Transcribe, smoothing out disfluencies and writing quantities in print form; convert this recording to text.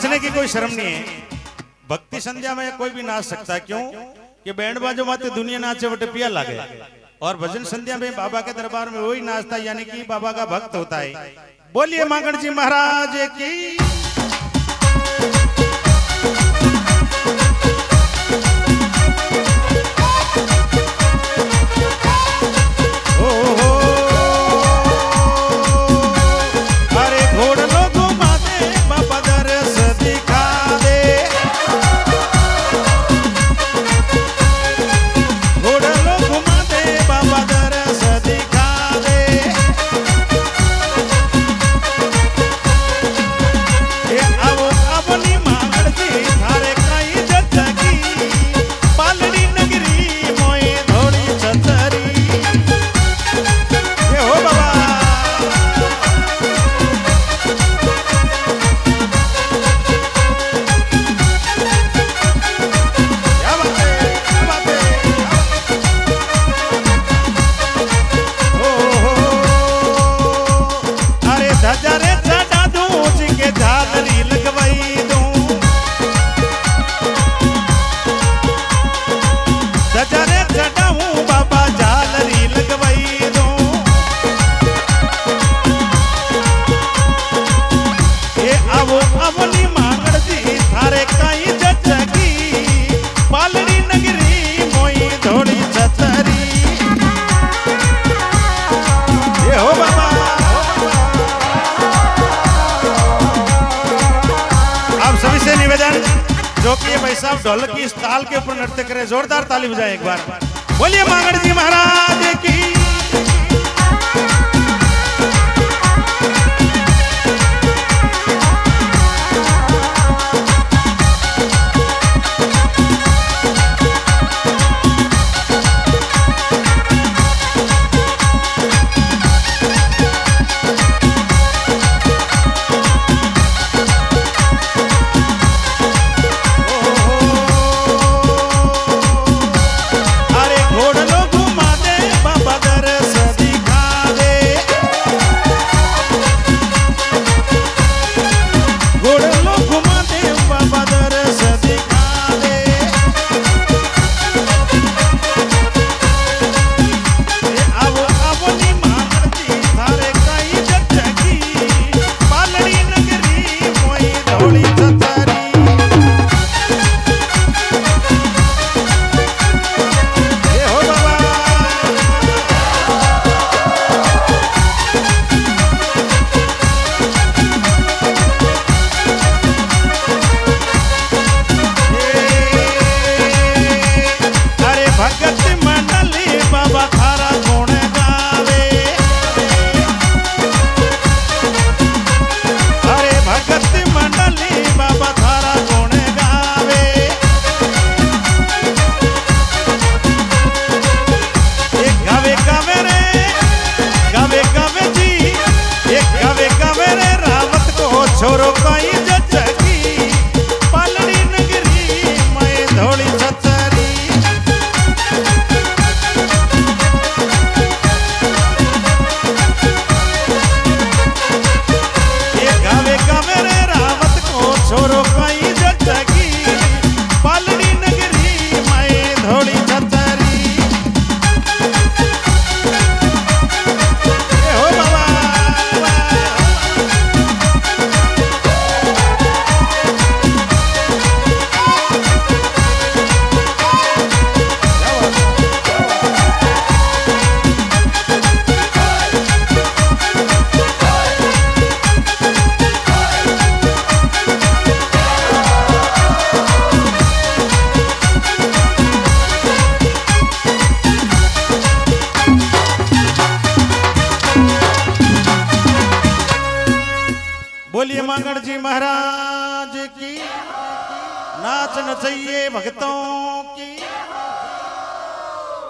नाचने की कोई शर्म नहीं है। भक्ति संध्या में कोई भी नाच सकता है, क्यों कि बैंड बाजो माते दुनिया नाचे बटे पिया लागे। और भजन संध्या में बाबा के दरबार में वही नाचता है, यानी कि बाबा का भक्त होता है। बोलिए मांगड़ जी महाराज की। जो कि भाई साहब ढोलक की इस ताल के ऊपर नृत्य करे, जोरदार ताली बजाएं एक बार। बोलिए मांगड़ जी महाराज की। बोलिए मांगड़ जी महाराज की। नाच नचइए भक्तों की।